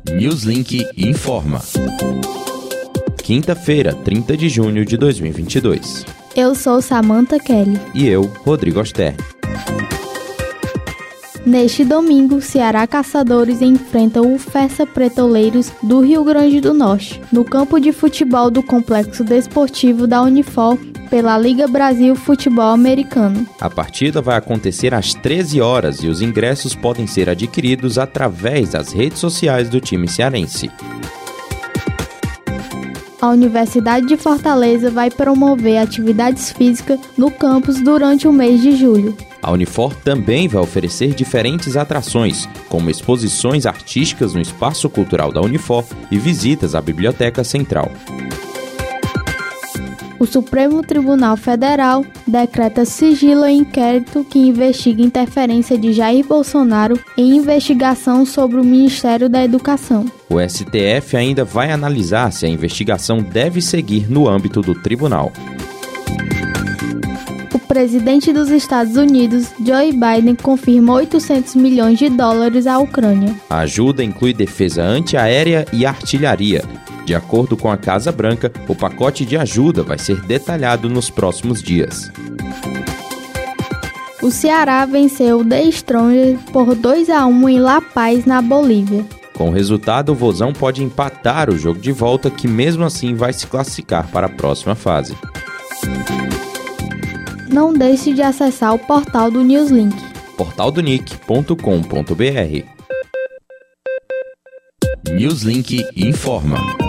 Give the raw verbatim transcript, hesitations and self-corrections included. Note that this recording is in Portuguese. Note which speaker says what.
Speaker 1: Newslink informa. Quinta-feira, trinta de junho de dois mil e vinte e dois.
Speaker 2: Eu sou Samantha Kelly.
Speaker 1: E eu, Rodrigo Oster.
Speaker 2: Neste domingo, Ceará Caçadores enfrenta o Fessa Pretoleiros do Rio Grande do Norte, no campo de futebol do Complexo Desportivo da Unifor, pela Liga Brasil Futebol Americano.
Speaker 1: A partida vai acontecer às treze horas e os ingressos podem ser adquiridos através das redes sociais do time cearense.
Speaker 2: A Universidade de Fortaleza vai promover atividades físicas no campus durante o mês de julho.
Speaker 1: A Unifor também vai oferecer diferentes atrações, como exposições artísticas no Espaço Cultural da Unifor e visitas à Biblioteca Central.
Speaker 2: O Supremo Tribunal Federal decreta sigilo em inquérito que investiga interferência de Jair Bolsonaro em investigação sobre o Ministério da Educação.
Speaker 1: O S T F ainda vai analisar se a investigação deve seguir no âmbito do tribunal.
Speaker 2: O presidente dos Estados Unidos, Joe Biden, confirma oitocentos milhões de dólares à Ucrânia.
Speaker 1: A ajuda inclui defesa antiaérea e artilharia. De acordo com a Casa Branca, o pacote de ajuda vai ser detalhado nos próximos dias.
Speaker 2: O Ceará venceu o The Strongers por dois a um em La Paz, na Bolívia.
Speaker 1: Com o resultado, o Vozão pode empatar o jogo de volta, que mesmo assim vai se classificar para a próxima fase.
Speaker 2: Não deixe de acessar o portal do Newslink.
Speaker 1: portal do nick ponto com ponto b r. Newslink informa.